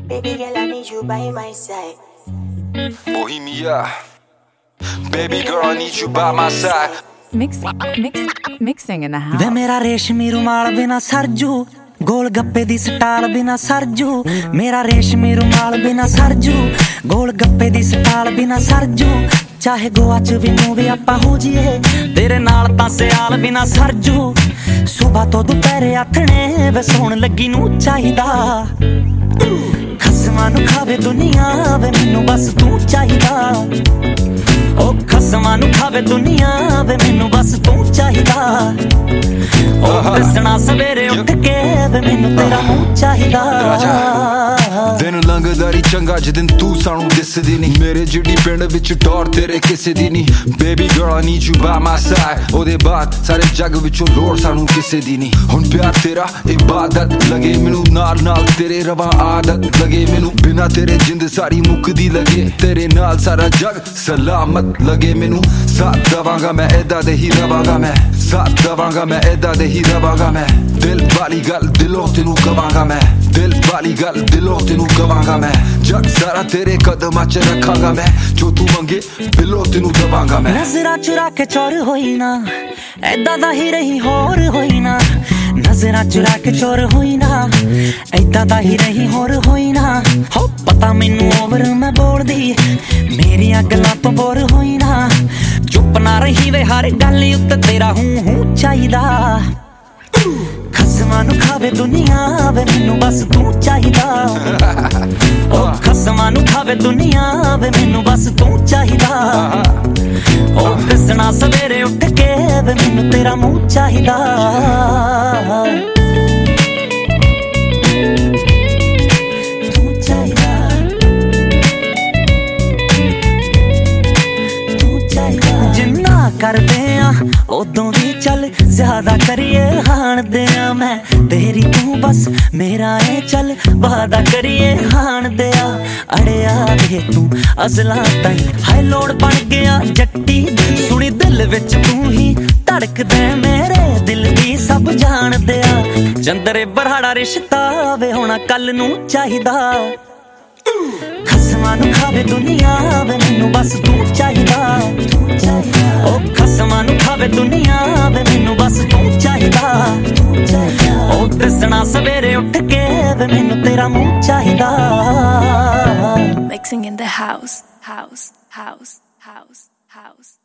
Baby girl, I need you by my side. Bohemia, baby girl, I need you by my side. Mixing in the house. वे मेरा रेशमी रुमाल बिना सरजू, गोल गप्पे दी stall बिना सरजू। मेरा रेशमी रुमाल बिना सरजू, गोल गप्पे दी स्टाल बिना सरजू। चाहे गोवा च भी मूवी आपां हो जाइए, तेरे नाल तां सियाल बिना सरजू। सुबह तो दुपहरे आथणे वे सोण लगी नूं चाहिदा। खसमां नूं खावे दुनिया वे मैनूं बस तू चाहिदा। ओ खसमां नूं खावे दुनिया वे मैनूं बस तू चाहिदा। ओ दसना सवेरे उठ के वे मैनूं तेरा मूंह चाहिदा। दिन लंघदा री चंगा जिदिन तू सानू दिसदी नी, मेरे जिहड़ी पिंड विच टौर तेरे किसे दी नी। Baby girl I need you by my side, ओदे बाद सारे जग विचों लोड़ सानू किसे दी नी। हुण प्यार तेरा इबादत लगे मैनू, नाल नाल तेरे रवां आदत लगे मैनू। बिना तेरे जिंद सारी मुकदी लगे, तेरे नाल सारा जग सलामत लगे मैनू। साथ दवांगा मैं ऐदा दे ही रवांगा, मैं साथ दवांगा मैं ऐदा दे ही रवांगा। मैं दिल वाली गल दिलों तेनू कवांगा, मैं दिल वाली गल दिलों तेनू कवांगा। मैं जग सारा तेरे कदमां च रखांगा, मैं जो तू मंगे बिलो तेनू दवांगा। मैं नजरां चुरा के चोर होई ना, ऐदा दा ही रही होर होई ना। नजरां चुरा के चोर होई ना, ऐदा दा ही रही होर होई ना। हो पता मैनू ओवर मैं बोलदी, मेरियां गल्लां तो बोर होई ना। चुप ना रही वे हर गल उत्ते तेरा हूं हूं चाहिदा। खसमां नूं खावे दुनिया वे मैनू बस तू चाहिदा। ओ खसमां नूं खावे दुनिया वे मैनू बस तू चाहिदा। ओ दसना सवेरे उठ के वे मैनू तेरा मूंह चाहिदा। करदे आ उदों भी चल ज्यादा करिए हाणदे आ। मैं तेरी तू बस मेरा ए चल वादा करिए हाणदे आ। अड़िया दे तू असलां ताईं हाय लोड़ बन गया जट्टी दी। सुनी दिल विच तू ही धड़कदे मेरे दिल दी सब जाणदे आ। चंदरे बरहाड़ा रिश्ता वे होना कल नूं चाहिदा। खसमां नूं खावे दुनिया वे मैनू बस तू चाहिदा। ओ खसमां नूं खावे दुनिया वे मैनू बस तू चाहिदा। ओ दसना सवेरे उठ के वे मैनू तेरा मूंह चाहिदा। Mixing in the house.